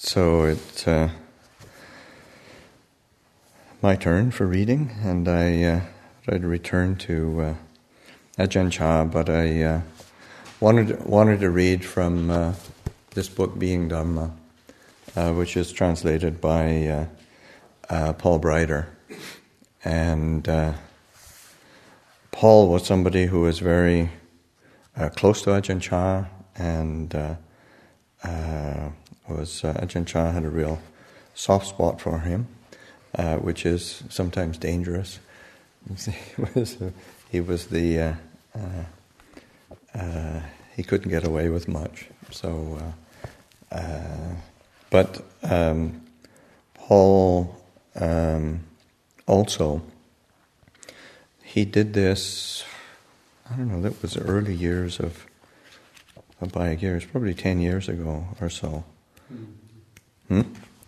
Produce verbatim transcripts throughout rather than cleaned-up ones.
So it's uh, my turn for reading, and I uh, tried to return to uh, Ajahn Chah, but I uh, wanted wanted to read from uh, this book, Being Dharma, uh, which is translated by uh, uh, Paul Brider. And uh, Paul was somebody who was very uh, close to Ajahn Chah, and uh, uh, was uh, Ajahn Chah had a real soft spot for him, uh, which is sometimes dangerous. He was, uh, he was the uh, uh, uh, he couldn't get away with much. So, uh, uh, but um, Paul um, also he did this. I don't know. That was the early years of. By years, probably ten years ago or so. Hmm?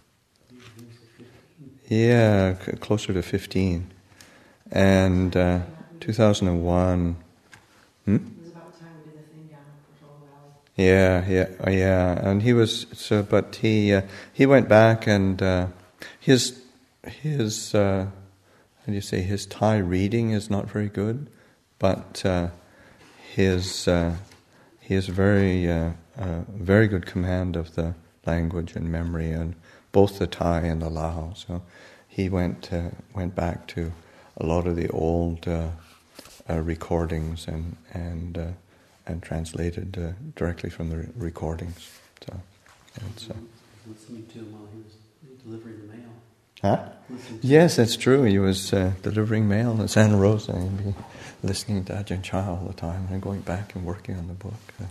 Yeah, c- closer to fifteen. And uh, two thousand one. Hmm? It was about time we did the thing down in Portola Valley. Yeah, yeah, yeah. And he was so, but he uh, he went back and uh, his his uh, how do you say his Thai reading is not very good, but uh, his. Uh, He has very, uh, uh, very good command of the language and memory, and both the Thai and the Lao. So he went uh, went back to a lot of the old uh, uh, recordings and and uh, and translated uh, directly from the re- recordings. So it's uh, listening to him while he was delivering the mail. Huh? Yes, that's true. He was uh, delivering mail in Santa Rosa and be listening to Ajahn Chah all the time and going back and working on the book. Uh,